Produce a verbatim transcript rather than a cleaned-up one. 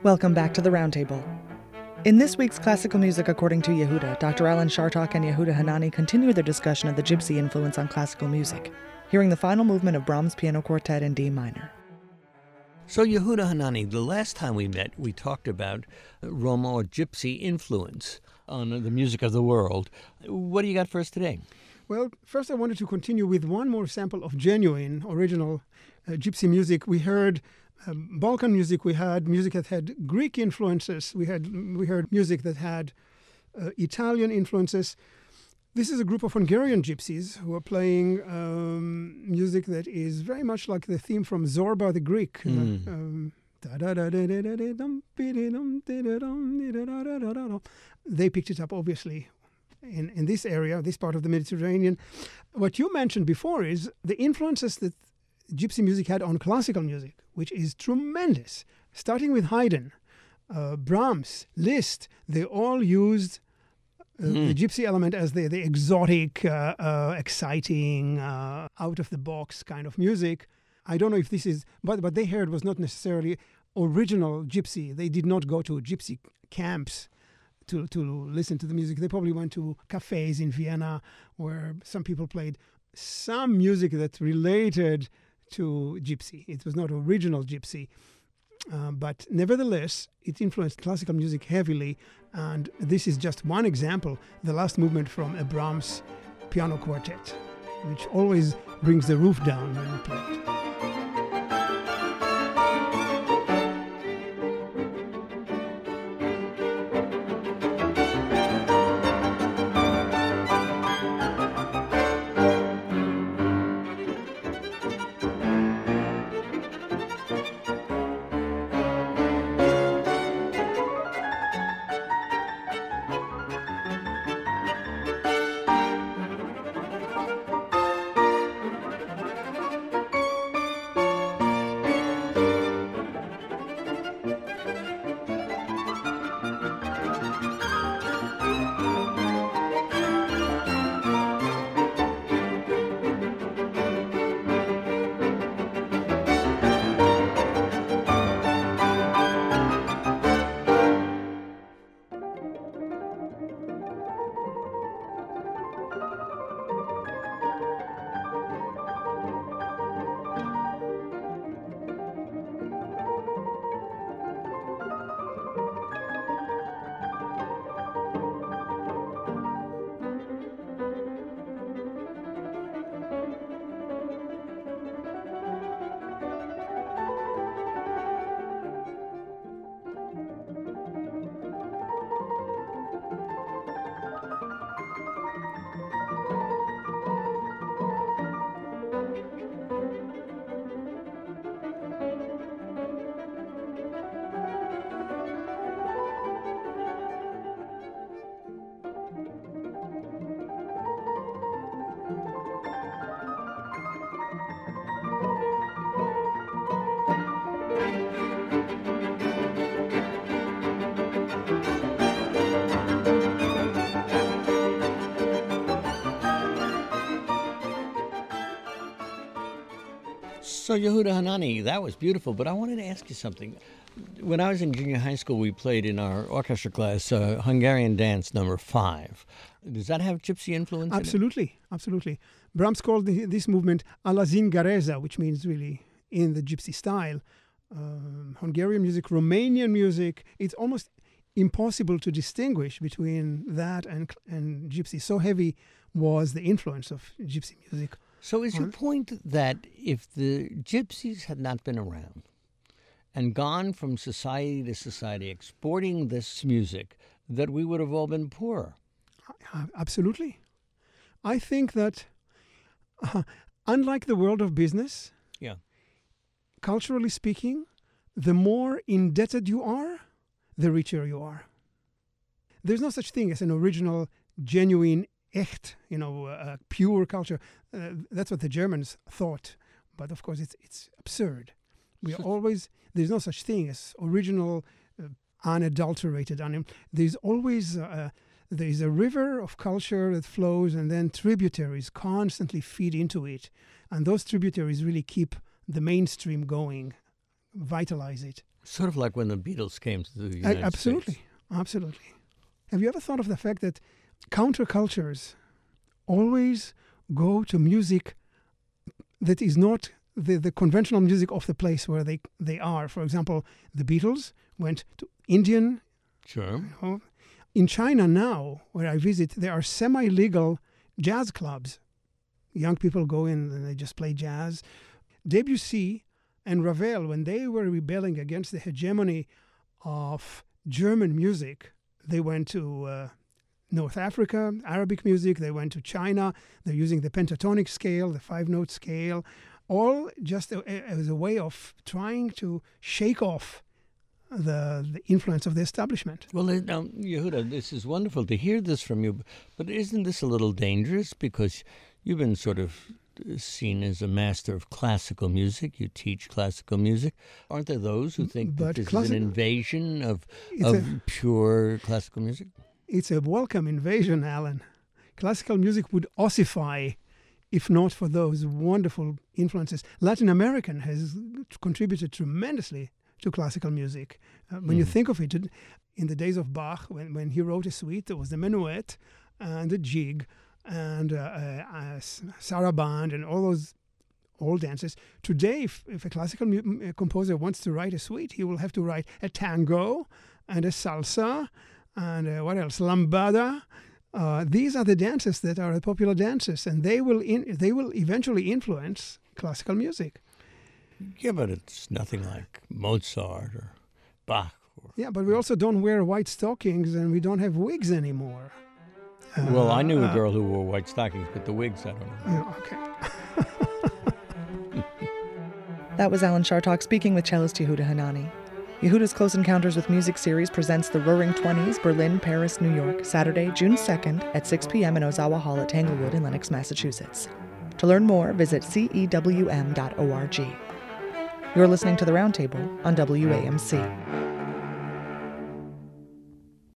Welcome back to the Roundtable. In this week's Classical Music According to Yehuda, Doctor Alan Chartok and Yehuda Hanani continue their discussion of the Gypsy influence on classical music, hearing the final movement of Brahms' Piano Quartet in D minor. So, Yehuda Hanani, the last time we met, we talked about Roma or Gypsy influence on the music of the world. What do you got for us today? Well, first I wanted to continue with one more sample of genuine, original uh, Gypsy music. We heard um, Balkan music, we had music that had Greek influences, we had we heard music that had uh, Italian influences. This is a group of Hungarian gypsies who are playing um, music that is very much like the theme from Zorba the Greek. Mm. Um, they picked it up, obviously, in, in this area, this part of the Mediterranean. What you mentioned before is the influences that gypsy music had on classical music, which is tremendous. Starting with Haydn, uh, Brahms, Liszt, they all used Uh, mm. the gypsy element as the, the exotic, uh, uh, exciting, uh, out-of-the-box kind of music. I don't know if this is... But what they heard was not necessarily original gypsy. They did not go to gypsy camps to, to listen to the music. They probably went to cafes in Vienna where some people played some music that related to gypsy. It was not original gypsy. Uh, but nevertheless, it influenced classical music heavily, and this is just one example, the last movement from a Brahms piano quartet, which always brings the roof down when we play it. So, Yehuda Hanani, that was beautiful, but I wanted to ask you something. When I was in junior high school, we played in our orchestra class uh, Hungarian dance number five. Does that have gypsy influence Absolutely, in it? absolutely. Brahms called the, this movement alla zingareza, which means really in the gypsy style. Um, Hungarian music, Romanian music, it's almost impossible to distinguish between that and, and gypsy. So heavy was the influence of gypsy music. So is your point that if the gypsies had not been around and gone from society to society exporting this music, that we would have all been poorer? Uh, absolutely. I think that uh, unlike the world of business, yeah, culturally speaking, the more indebted you are, the richer you are. There's no such thing as an original, genuine, echt, you know, uh, pure culture. Uh, that's what the Germans thought. But of course, it's it's absurd. We are always, there's no such thing as original, uh, unadulterated. Un- there's always, uh, there's a river of culture that flows, and then tributaries constantly feed into it. And those tributaries really keep the mainstream going, vitalize it. Sort of like when the Beatles came to the A- United absolutely, States. absolutely. Have you ever thought of the fact that countercultures always go to music that is not the, the conventional music of the place where they, they are? For example, the Beatles went to Indian. Sure. You know. In China now, where I visit, there are semi-legal jazz clubs. Young people go in and they just play jazz. Debussy and Ravel, when they were rebelling against the hegemony of German music, they went to uh, North Africa, Arabic music, they went to China, they're using the pentatonic scale, the five-note scale, all just a, a, as a way of trying to shake off the, the influence of the establishment. Well, now, Yehuda, this is wonderful to hear this from you, but isn't this a little dangerous? Because you've been sort of seen as a master of classical music. You teach classical music. Aren't there those who think But that this classi- is an invasion of, It's of a- pure classical music? It's a welcome invasion, Alan. Classical music would ossify if not for those wonderful influences. Latin American has contributed tremendously to classical music. Uh, when mm. you think of it, in the days of Bach, when, when he wrote a suite, there was the minuet and the jig and uh, uh, uh, saraband and all those old dances. Today, if, if a classical mu- composer wants to write a suite, he will have to write a tango and a salsa and uh, what else? Lambada. Uh, these are the dances that are the popular dances, and they will in, they will eventually influence classical music. Yeah, but it's nothing like Mozart or Bach. Or, yeah, but we also don't wear white stockings, and we don't have wigs anymore. Uh, well, I knew a uh, girl who wore white stockings, but the wigs, I don't know. Yeah, okay. That was Alan Chartock speaking with cellist Yehuda Hanani. Yehuda's Close Encounters with Music series presents the Roaring Twenties, Berlin, Paris, New York, Saturday, June second at six p.m. in Ozawa Hall at Tanglewood in Lenox, Massachusetts. To learn more, visit c e w m dot org. You're listening to The Roundtable on W A M C.